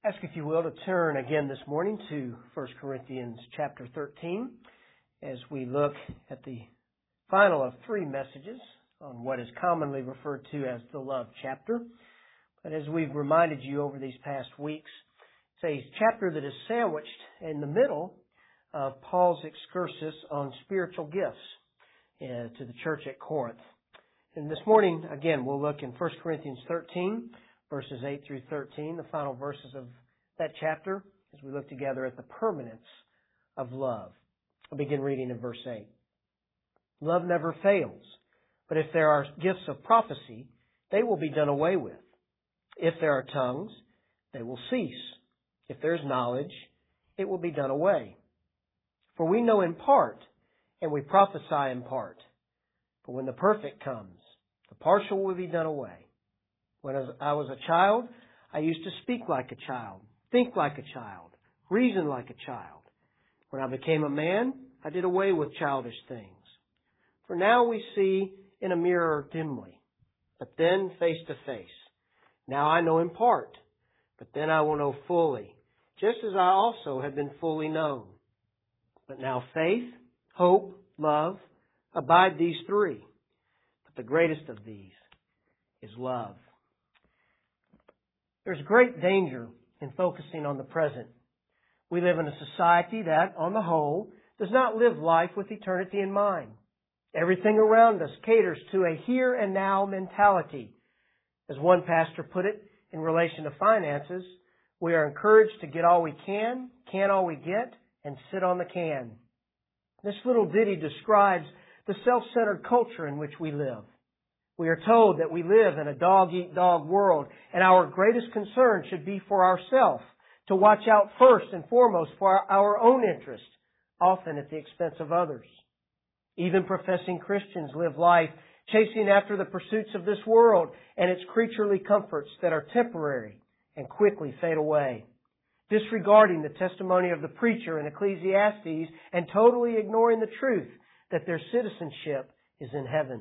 Ask, if you will, to turn again this morning to 1 Corinthians chapter 13 as we look at the final of three messages on what is commonly referred to as the love chapter. But as we've reminded you over these past weeks, it's a chapter that is sandwiched in the middle of Paul's excursus on spiritual gifts to the church at Corinth. And this morning, again, we'll look in 1 Corinthians 13, verses 8 through 13, the final verses of that chapter, as we look together at the permanence of love. I'll begin reading in verse 8. Love never fails, but if there are gifts of prophecy, they will be done away with. If there are tongues, they will cease. If there is knowledge, it will be done away. For we know in part, and we prophesy in part. But when the perfect comes, the partial will be done away. When I was a child, I used to speak like a child, think like a child, reason like a child. When I became a man, I did away with childish things. For now we see in a mirror dimly, but then face to face. Now I know in part, but then I will know fully, just as I also have been fully known. But now faith, hope, love, abide these three. But the greatest of these is love. There's great danger in focusing on the present. We live in a society that, on the whole, does not live life with eternity in mind. Everything around us caters to a here and now mentality. As one pastor put it in relation to finances, we are encouraged to get all we can all we get, and sit on the can. This little ditty describes the self-centered culture in which we live. We are told that we live in a dog-eat-dog world, and our greatest concern should be for ourselves, to watch out first and foremost for our own interest, often at the expense of others. Even professing Christians live life chasing after the pursuits of this world and its creaturely comforts that are temporary and quickly fade away, disregarding the testimony of the preacher in Ecclesiastes and totally ignoring the truth that their citizenship is in heaven.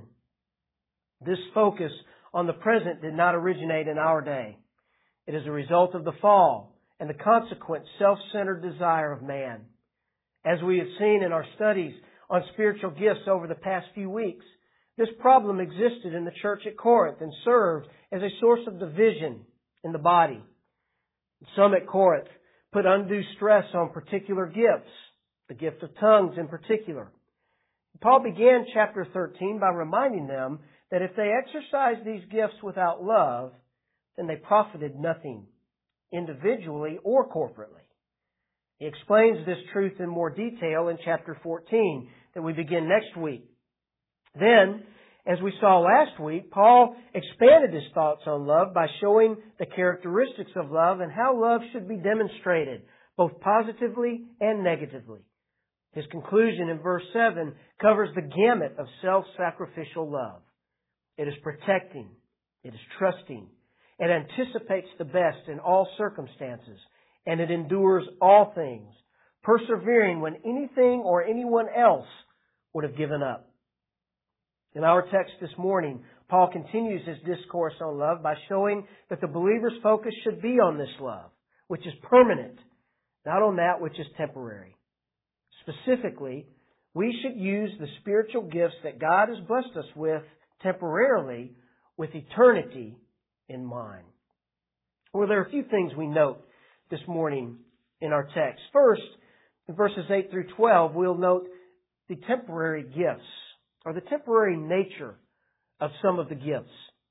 This focus on the present did not originate in our day. It is a result of the fall and the consequent self-centered desire of man. As we have seen in our studies on spiritual gifts over the past few weeks, this problem existed in the church at Corinth and served as a source of division in the body. Some at Corinth put undue stress on particular gifts, the gift of tongues in particular. Paul began chapter 13 by reminding them that if they exercised these gifts without love, then they profited nothing, individually or corporately. He explains this truth in more detail in chapter 14 that we begin next week. Then, as we saw last week, Paul expanded his thoughts on love by showing the characteristics of love and how love should be demonstrated, both positively and negatively. His conclusion in verse 7 covers the gamut of self-sacrificial love. It is protecting, it is trusting, it anticipates the best in all circumstances, and it endures all things, persevering when anything or anyone else would have given up. In our text this morning, Paul continues his discourse on love by showing that the believer's focus should be on this love, which is permanent, not on that which is temporary. Specifically, we should use the spiritual gifts that God has blessed us with temporarily with eternity in mind. Well, there are a few things we note this morning in our text. First, in verses 8 through 12, we'll note the temporary gifts, or the temporary nature of some of the gifts.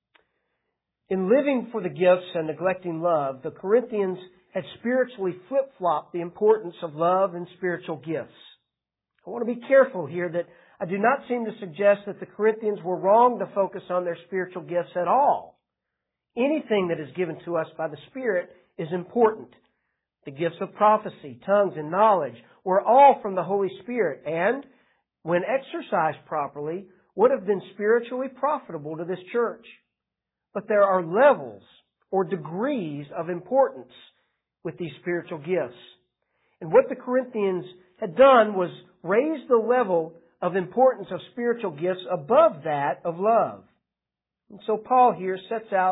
In living for the gifts and neglecting love, the Corinthians had spiritually flip-flopped the importance of love and spiritual gifts. I want to be careful here that I do not seem to suggest that the Corinthians were wrong to focus on their spiritual gifts at all. Anything that is given to us by the Spirit is important. The gifts of prophecy, tongues, and knowledge were all from the Holy Spirit and, when exercised properly, would have been spiritually profitable to this church. But there are levels or degrees of importance with these spiritual gifts. And what the Corinthians had done was raise the level of importance of spiritual gifts above that of love. And so Paul here sets out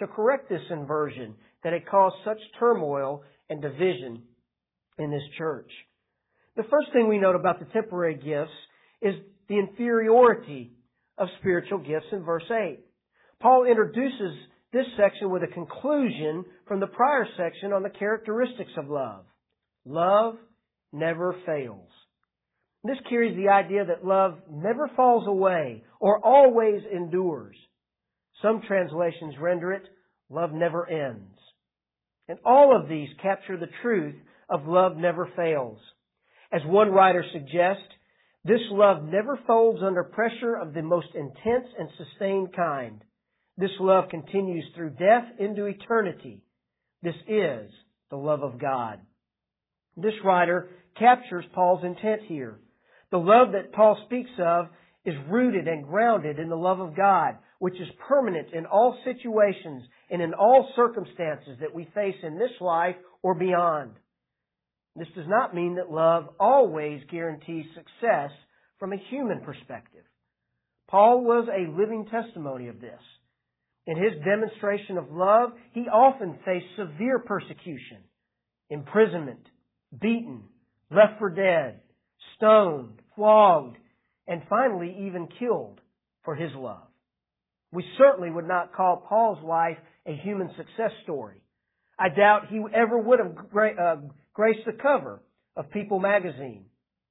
to correct this inversion that had caused such turmoil and division in this church. The first thing we note about the temporary gifts is the inferiority of spiritual gifts in verse 8. Paul introduces this section with a conclusion from the prior section on the characteristics of love. Love never fails. This carries the idea that love never falls away or always endures. Some translations render it, love never ends. And all of these capture the truth of love never fails. As one writer suggests, this love never folds under pressure of the most intense and sustained kind. This love continues through death into eternity. This is the love of God. This writer captures Paul's intent here. The love that Paul speaks of is rooted and grounded in the love of God, which is permanent in all situations and in all circumstances that we face in this life or beyond. This does not mean that love always guarantees success from a human perspective. Paul was a living testimony of this. In his demonstration of love, he often faced severe persecution, imprisonment, beaten, left for dead, stoned, flogged, and finally even killed for his love. We certainly would not call Paul's life a human success story. I doubt he ever would have graced the cover of People magazine.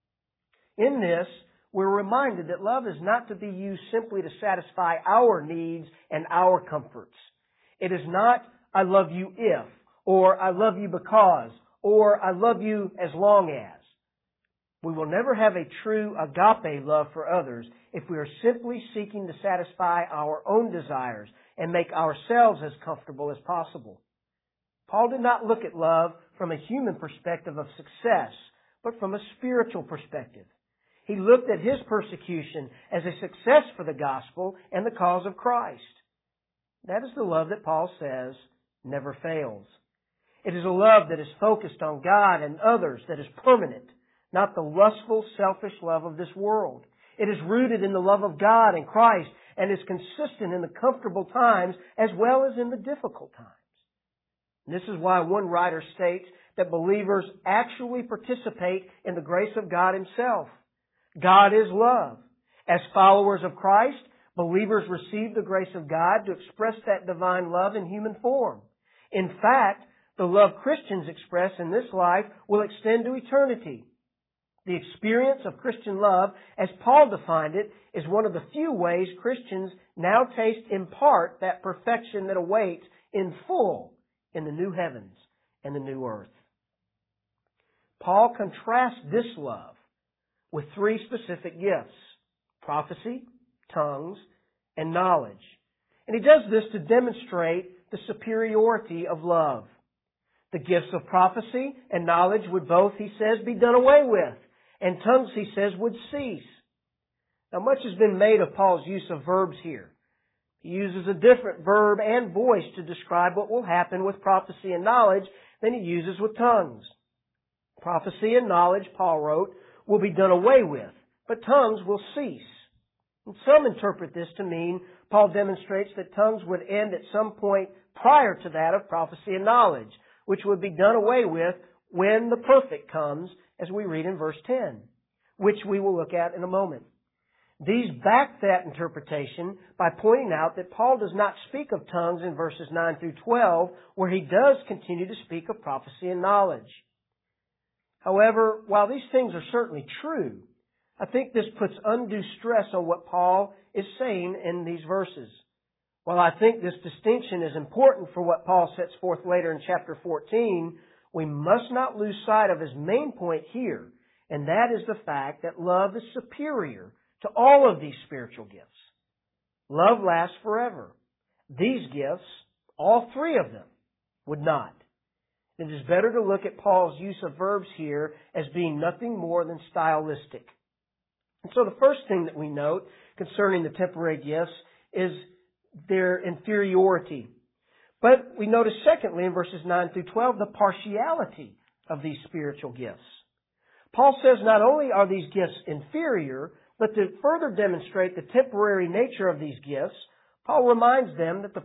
In this, we're reminded that love is not to be used simply to satisfy our needs and our comforts. It is not, I love you if, or I love you because, or I love you as long as. We will never have a true agape love for others if we are simply seeking to satisfy our own desires and make ourselves as comfortable as possible. Paul did not look at love from a human perspective of success, but from a spiritual perspective. He looked at his persecution as a success for the gospel and the cause of Christ. That is the love that Paul says never fails. It is a love that is focused on God and others, that is permanent, not the lustful, selfish love of this world. It is rooted in the love of God and Christ and is consistent in the comfortable times as well as in the difficult times. And this is why one writer states that believers actually participate in the grace of God Himself. God is love. As followers of Christ, believers receive the grace of God to express that divine love in human form. In fact, the love Christians express in this life will extend to eternity. The experience of Christian love, as Paul defined it, is one of the few ways Christians now taste in part that perfection that awaits in full in the new heavens and the new earth. Paul contrasts this love with three specific gifts: prophecy, tongues, and knowledge. And he does this to demonstrate the superiority of love. The gifts of prophecy and knowledge would both, he says, be done away with, and tongues, he says, would cease. Now, much has been made of Paul's use of verbs here. He uses a different verb and voice to describe what will happen with prophecy and knowledge than he uses with tongues. Prophecy and knowledge, Paul wrote, will be done away with, but tongues will cease. And some interpret this to mean Paul demonstrates that tongues would end at some point prior to that of prophecy and knowledge, which would be done away with when the perfect comes, as we read in verse 10, which we will look at in a moment. These back that interpretation by pointing out that Paul does not speak of tongues in verses 9 through 12, where he does continue to speak of prophecy and knowledge. However, while these things are certainly true, I think this puts undue stress on what Paul is saying in these verses. While I think this distinction is important for what Paul sets forth later in chapter 14, we must not lose sight of his main point here, and that is the fact that love is superior to all of these spiritual gifts. Love lasts forever. These gifts, all three of them, would not. It is better to look at Paul's use of verbs here as being nothing more than stylistic. And so the first thing that we note concerning the temporary gifts is their inferiority. But we notice secondly in verses 9 through 12 the partiality of these spiritual gifts. Paul says not only are these gifts inferior, but to further demonstrate the temporary nature of these gifts, Paul reminds them that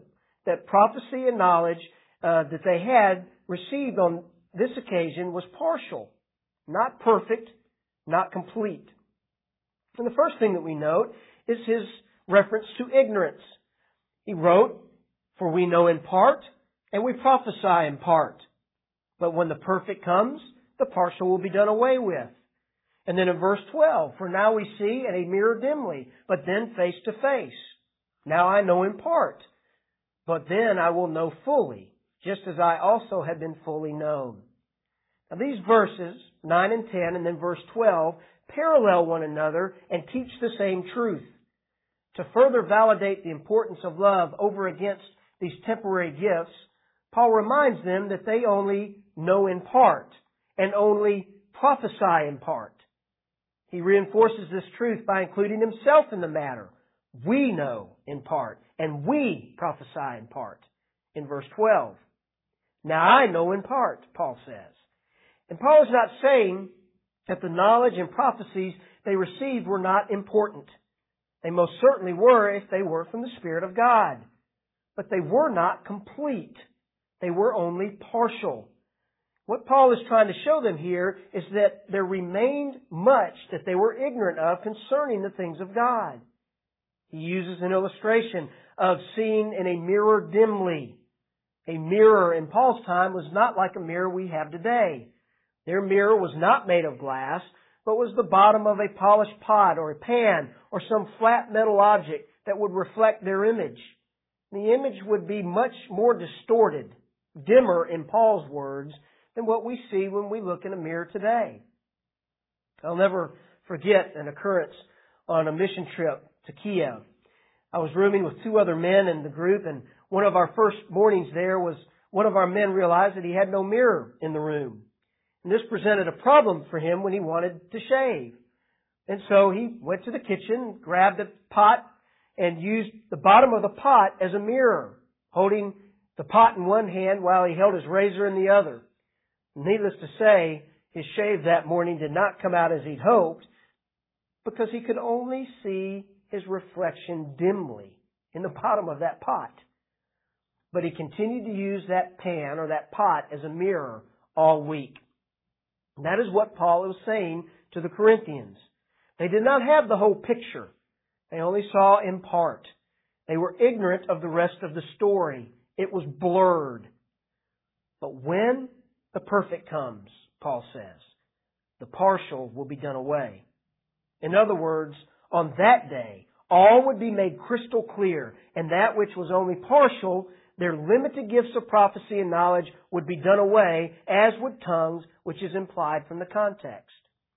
that prophecy and knowledge that they had received on this occasion was partial, not perfect, not complete. And the first thing that we note is his reference to ignorance. He wrote, "For we know in part, and we prophesy in part. But when the perfect comes, the partial will be done away with." And then in verse 12, "For now we see in a mirror dimly, but then face to face. Now I know in part, but then I will know fully, just as I also have been fully known." Now these verses, 9 and 10, and then verse 12, parallel one another and teach the same truth. To further validate the importance of love over against these temporary gifts, Paul reminds them that they only know in part and only prophesy in part. He reinforces this truth by including himself in the matter. We know in part and we prophesy in part in verse 12. Now I know in part, Paul says. And Paul is not saying that the knowledge and prophecies they received were not important. They most certainly were if they were from the Spirit of God. But they were not complete. They were only partial. What Paul is trying to show them here is that there remained much that they were ignorant of concerning the things of God. He uses an illustration of seeing in a mirror dimly. A mirror in Paul's time was not like a mirror we have today. Their mirror was not made of glass, but was the bottom of a polished pot or a pan or some flat metal object that would reflect their image. The image would be much more distorted, dimmer in Paul's words, than what we see when we look in a mirror today. I'll never forget an occurrence on a mission trip to Kiev. I was rooming with two other men in the group, and one of our first mornings there was one of our men realized that he had no mirror in the room. And this presented a problem for him when he wanted to shave. And so he went to the kitchen, grabbed a pot, and used the bottom of the pot as a mirror, holding the pot in one hand while he held his razor in the other. Needless to say, his shave that morning did not come out as he'd hoped, because he could only see his reflection dimly in the bottom of that pot. But he continued to use that pan or that pot as a mirror all week. And that is what Paul was saying to the Corinthians. They did not have the whole picture. They only saw in part. They were ignorant of the rest of the story. It was blurred. But when the perfect comes, Paul says, the partial will be done away. In other words, on that day, all would be made crystal clear, and that which was only partial, their limited gifts of prophecy and knowledge, would be done away, as would tongues, which is implied from the context.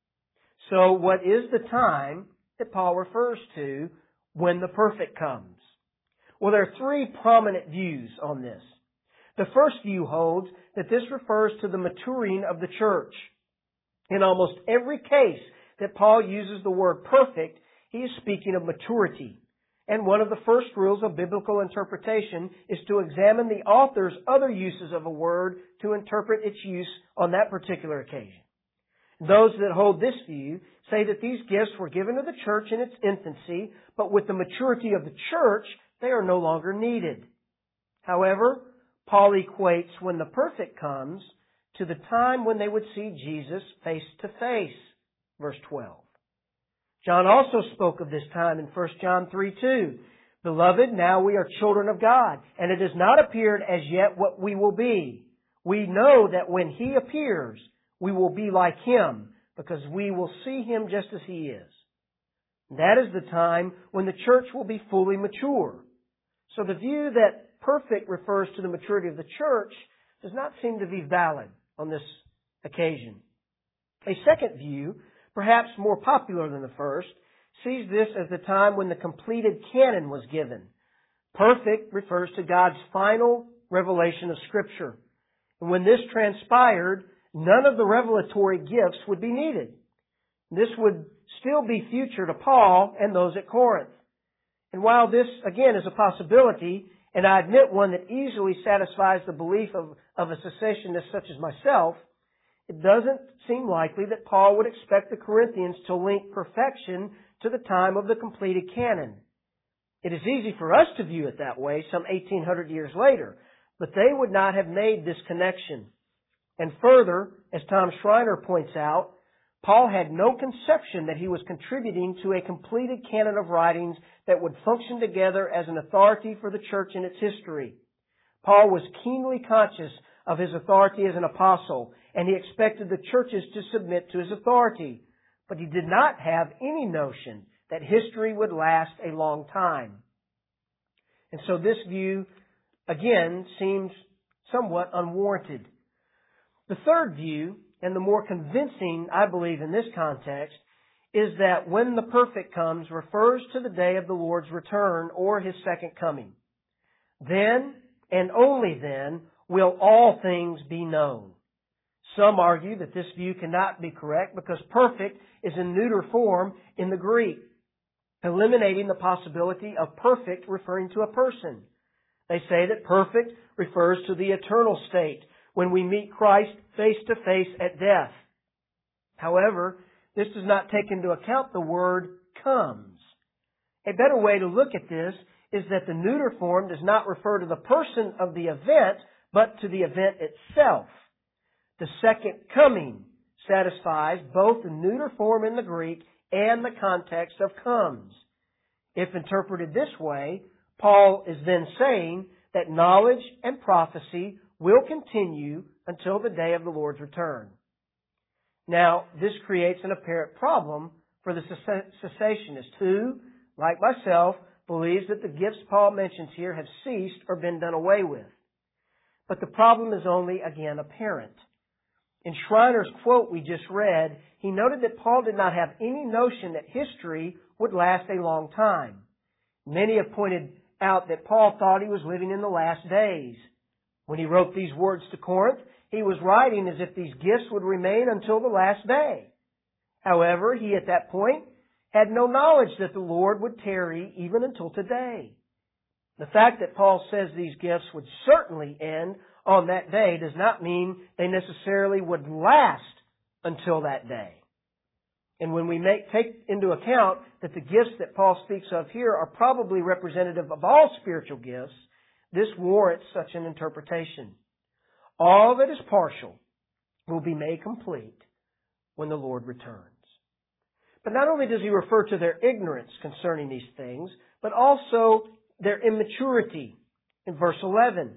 So what is the time that Paul refers to when the perfect comes? Well, there are three prominent views on this. The first view holds that this refers to the maturing of the church. In almost every case that Paul uses the word perfect, he is speaking of maturity. And one of the first rules of biblical interpretation is to examine the author's other uses of a word to interpret its use on that particular occasion. Those that hold this view say that these gifts were given to the church in its infancy, but with the maturity of the church, they are no longer needed. However, Paul equates when the perfect comes to the time when they would see Jesus face to face. Verse 12. John also spoke of this time in 1 John 3:2. Beloved, now we are children of God, and it has not appeared as yet what we will be. We know that when He appears, we will be like Him, because we will see Him just as He is. That is the time when the church will be fully mature. So the view that perfect refers to the maturity of the church does not seem to be valid on this occasion. A second view, perhaps more popular than the first, sees this as the time when the completed canon was given. Perfect refers to God's final revelation of Scripture. And when this transpired, none of the revelatory gifts would be needed. This would still be future to Paul and those at Corinth. And while this, again, is a possibility, and I admit one that easily satisfies the belief of a cessationist such as myself, it doesn't seem likely that Paul would expect the Corinthians to link perfection to the time of the completed canon. It is easy for us to view it that way some 1800 years later, but they would not have made this connection. And further, as Tom Schreiner points out, Paul had no conception that he was contributing to a completed canon of writings that would function together as an authority for the church in its history. Paul was keenly conscious of his authority as an apostle, and he expected the churches to submit to his authority. But he did not have any notion that history would last a long time. And so this view, again, seems somewhat unwarranted. The third view, and the more convincing, I believe, in this context, is that when the perfect comes refers to the day of the Lord's return or His second coming. Then, and only then, will all things be known. Some argue that this view cannot be correct because perfect is in neuter form in the Greek, eliminating the possibility of perfect referring to a person. They say that perfect refers to the eternal state, when we meet Christ face to face at death. However, this does not take into account the word comes. A better way to look at this is that the neuter form does not refer to the person of the event, but to the event itself. The second coming satisfies both the neuter form in the Greek and the context of comes. If interpreted this way, Paul is then saying that knowledge and prophecy will continue until the day of the Lord's return. Now, this creates an apparent problem for the cessationist who, like myself, believes that the gifts Paul mentions here have ceased or been done away with. But the problem is only, again, apparent. In Schreiner's quote we just read, he noted that Paul did not have any notion that history would last a long time. Many have pointed out that Paul thought he was living in the last days. When he wrote these words to Corinth, he was writing as if these gifts would remain until the last day. However, he at that point had no knowledge that the Lord would tarry even until today. The fact that Paul says these gifts would certainly end on that day does not mean they necessarily would last until that day. And when we take into account that the gifts that Paul speaks of here are probably representative of all spiritual gifts, this warrants such an interpretation. All that is partial will be made complete when the Lord returns. But not only does he refer to their ignorance concerning these things, but also their immaturity in verse 11.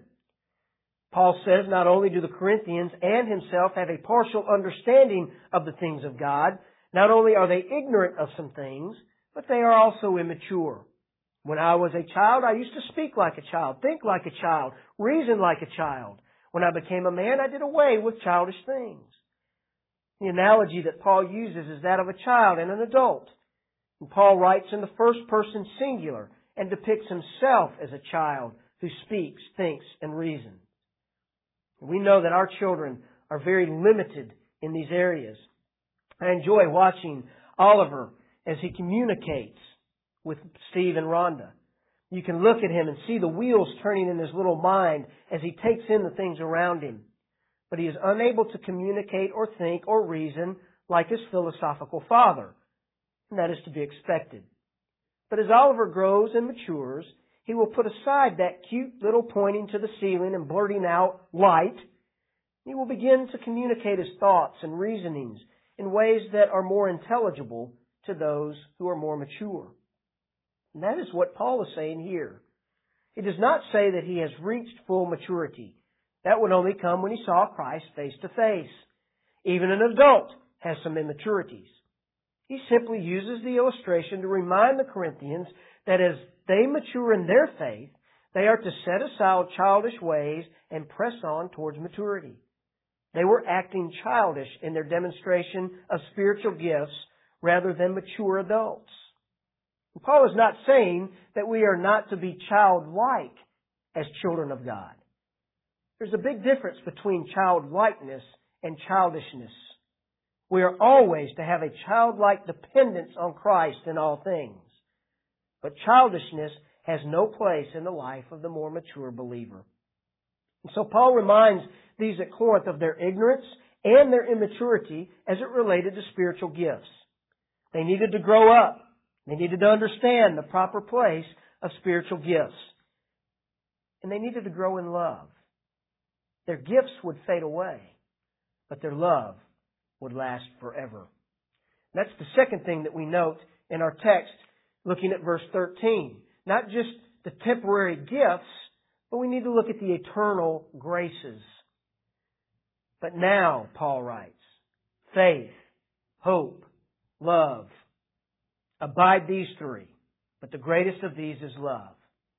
Paul says not only do the Corinthians and himself have a partial understanding of the things of God, not only are they ignorant of some things, but they are also immature. When I was a child, I used to speak like a child, think like a child, reason like a child. When I became a man, I did away with childish things. The analogy that Paul uses is that of a child and an adult. And Paul writes in the first person singular and depicts himself as a child who speaks, thinks, and reasons. We know that our children are very limited in these areas. I enjoy watching Oliver as he communicates with Steve and Rhonda. You can look at him and see the wheels turning in his little mind as he takes in the things around him. But he is unable to communicate or think or reason like his philosophical father. And that is to be expected. But as Oliver grows and matures, he will put aside that cute little pointing to the ceiling and blurting out light. He will begin to communicate his thoughts and reasonings in ways that are more intelligible to those who are more mature. And that is what Paul is saying here. He does not say that he has reached full maturity. That would only come when he saw Christ face to face. Even an adult has some immaturities. He simply uses the illustration to remind the Corinthians that as they mature in their faith, they are to set aside childish ways and press on towards maturity. They were acting childish in their demonstration of spiritual gifts rather than mature adults. And Paul is not saying that we are not to be childlike as children of God. There's a big difference between childlikeness and childishness. We are always to have a childlike dependence on Christ in all things. But childishness has no place in the life of the more mature believer. And so Paul reminds these at Corinth of their ignorance and their immaturity as it related to spiritual gifts. They needed to grow up. They needed to understand the proper place of spiritual gifts. And they needed to grow in love. Their gifts would fade away, but their love would last forever. That's the second thing that we note in our text, looking at verse 13. Not just the temporary gifts, but we need to look at the eternal graces. But now, Paul writes, faith, hope, love. Abide these three, but the greatest of these is love.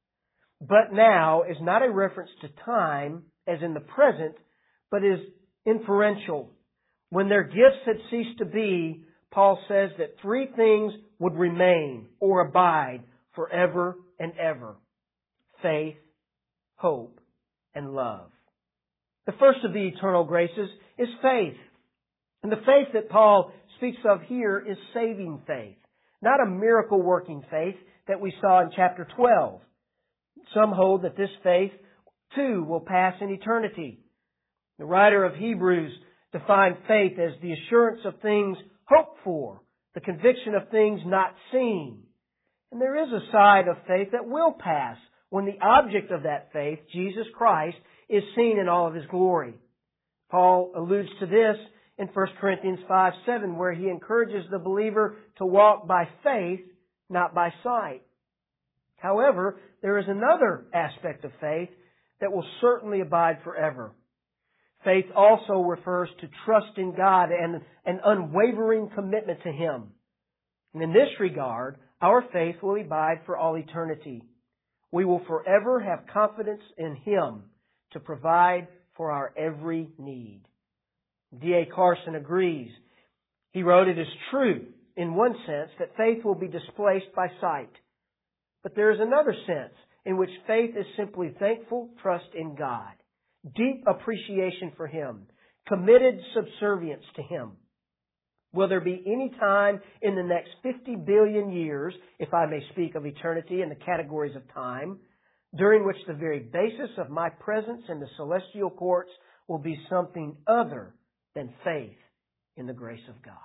But now is not a reference to time as in the present, but is inferential. When their gifts had ceased to be, Paul says that three things would remain or abide forever and ever. Faith, hope, and love. The first of the eternal graces is faith. And the faith that Paul speaks of here is saving faith, not a miracle-working faith that we saw in chapter 12. Some hold that this faith, too, will pass in eternity. The writer of Hebrews defined faith as the assurance of things hoped for, the conviction of things not seen. And there is a side of faith that will pass when the object of that faith, Jesus Christ, is seen in all of His glory. Paul alludes to this in 1 Corinthians 5:7, where he encourages the believer to walk by faith, not by sight. However, there is another aspect of faith that will certainly abide forever. Faith also refers to trust in God and an unwavering commitment to Him. And in this regard, our faith will abide for all eternity. We will forever have confidence in Him to provide for our every need. D.A. Carson agrees. He wrote, "It is true, in one sense, that faith will be displaced by sight. But there is another sense in which faith is simply thankful trust in God, deep appreciation for Him, committed subservience to Him. Will there be any time in the next 50 billion years, if I may speak of eternity in the categories of time, during which the very basis of my presence in the celestial courts will be something other than faith in the grace of God?"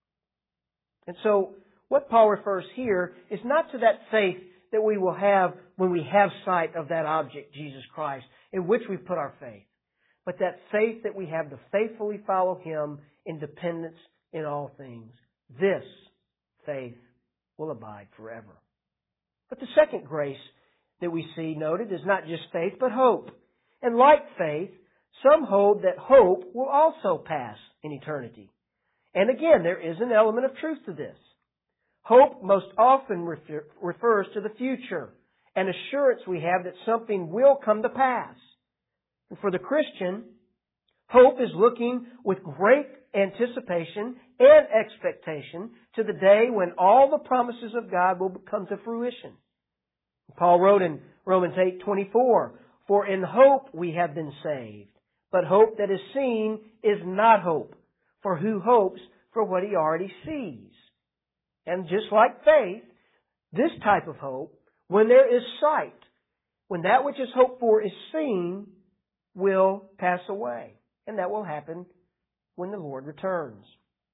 And so, what Paul refers here is not to that faith that we will have when we have sight of that object, Jesus Christ, in which we put our faith, but that faith that we have to faithfully follow Him in dependence in all things. This faith will abide forever. But the second grace that we see noted is not just faith, but hope. And like faith, some hold that hope will also pass in eternity. And again, there is an element of truth to this. Hope most often refers to the future, an assurance we have that something will come to pass. And for the Christian, hope is looking with great anticipation and expectation to the day when all the promises of God will come to fruition. Paul wrote in Romans 8:24, "For in hope we have been saved. But hope that is seen is not hope. For who hopes for what he already sees?" And just like faith, this type of hope, when there is sight, when that which is hoped for is seen, will pass away. And that will happen when the Lord returns.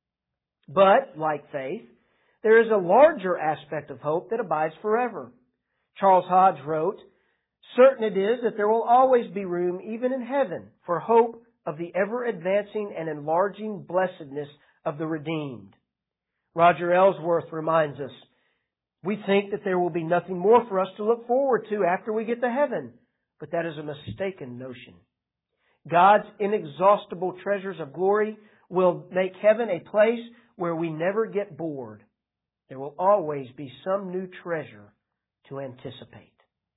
But, like faith, there is a larger aspect of hope that abides forever. Charles Hodge wrote, "Certain it is that there will always be room, even in heaven, for hope of the ever-advancing and enlarging blessedness of the redeemed." Roger Ellsworth reminds us, "We think that there will be nothing more for us to look forward to after we get to heaven, but that is a mistaken notion. God's inexhaustible treasures of glory will make heaven a place where we never get bored. There will always be some new treasure to anticipate."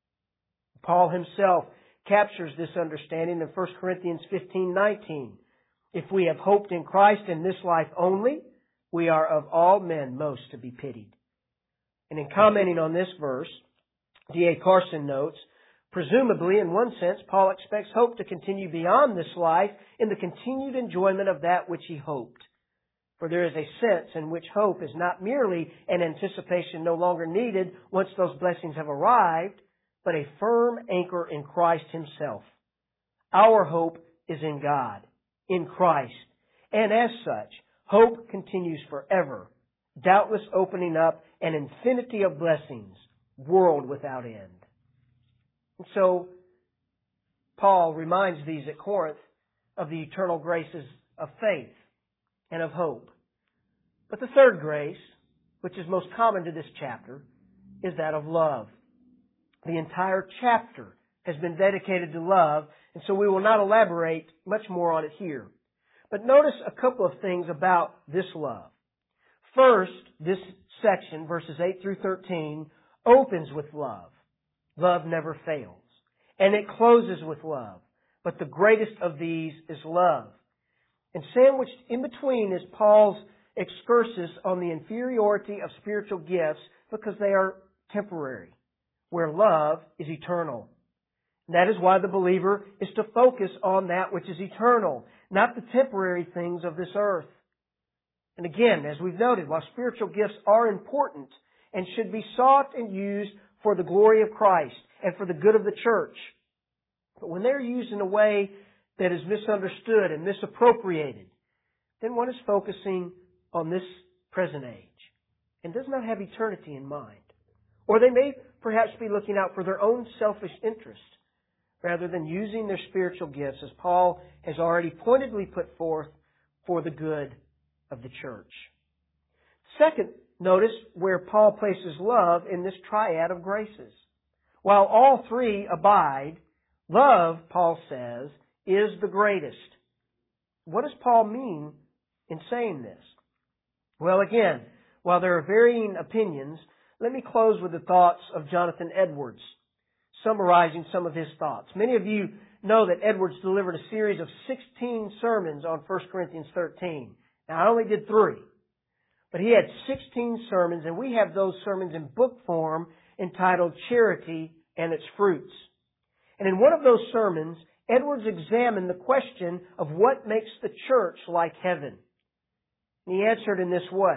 Paul himself captures this understanding in 1 Corinthians 15:19. "If we have hoped in Christ in this life only, we are of all men most to be pitied." And in commenting on this verse, D.A. Carson notes, presumably, in one sense, Paul expects hope to continue beyond this life in the continued enjoyment of that which he hoped. For there is a sense in which hope is not merely an anticipation no longer needed once those blessings have arrived, but a firm anchor in Christ Himself. Our hope is in God, in Christ, and as such, hope continues forever, doubtless opening up an infinity of blessings world without end. And so, Paul reminds these at Corinth of the eternal graces of faith and of hope. But the third grace, which is most common to this chapter, is that of love. The entire chapter has been dedicated to love, and so we will not elaborate much more on it here. But notice a couple of things about this love. First, this section, verses 8 through 13, opens with love. Love never fails. And it closes with love. But the greatest of these is love. And sandwiched in between is Paul's excursus on the inferiority of spiritual gifts because they are temporary, where love is eternal. And that is why the believer is to focus on that which is eternal, not the temporary things of this earth. And again, as we've noted, while spiritual gifts are important and should be sought and used for the glory of Christ and for the good of the church, but when they're used in a way that is misunderstood and misappropriated, then one is focusing on this present age and does not have eternity in mind. Or they may perhaps be looking out for their own selfish interest rather than using their spiritual gifts, as Paul has already pointedly put forth, for the good of the church. Second, notice where Paul places love in this triad of graces. While all three abide, love, Paul says, is the greatest. What does Paul mean in saying this? Well, again, while there are varying opinions, let me close with the thoughts of Jonathan Edwards, summarizing some of his thoughts. Many of you know that Edwards delivered a series of 16 sermons on 1 Corinthians 13. Now, I only did 3, but he had 16 sermons, and we have those sermons in book form entitled Charity and Its Fruits. And in one of those sermons, Edwards examined the question of what makes the church like heaven. And he answered in this way: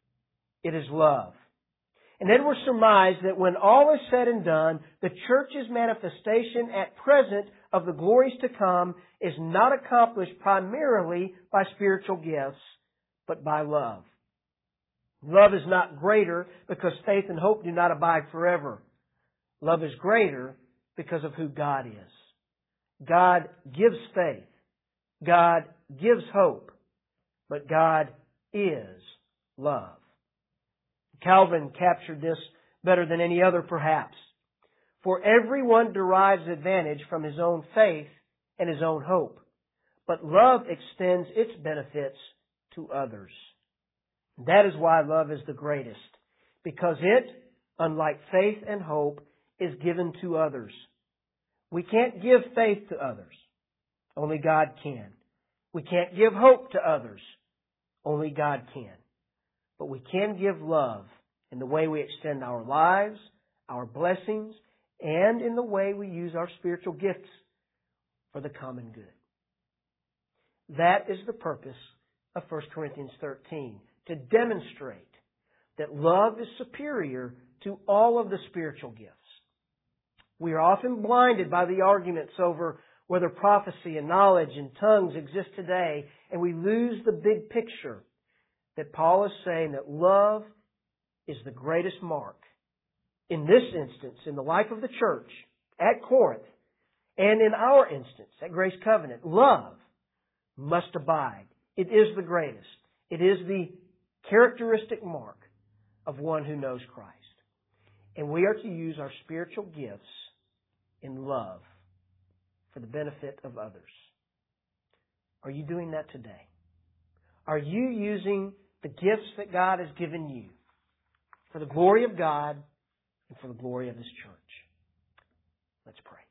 it is love. And Edwards surmised that when all is said and done, the church's manifestation at present of the glories to come is not accomplished primarily by spiritual gifts, but by love. Love is not greater because faith and hope do not abide forever. Love is greater because of who God is. God gives faith. God gives hope. But God is love. Calvin captured this better than any other, perhaps. For everyone derives advantage from his own faith and his own hope, but love extends its benefits to others. That is why love is the greatest, because it, unlike faith and hope, is given to others. We can't give faith to others. Only God can. We can't give hope to others. Only God can. But we can give love in the way we extend our lives, our blessings, and in the way we use our spiritual gifts for the common good. That is the purpose of 1 Corinthians 13, to demonstrate that love is superior to all of the spiritual gifts. We are often blinded by the arguments over whether prophecy and knowledge and tongues exist today, and we lose the big picture that Paul is saying that love is the greatest mark. In this instance, in the life of the church, at Corinth, and in our instance, at Grace Covenant, love must abide. It is the greatest. It is the characteristic mark of one who knows Christ. And we are to use our spiritual gifts in love for the benefit of others. Are you doing that today? Are you using the gifts that God has given you for the glory of God and for the glory of His church? Let's pray.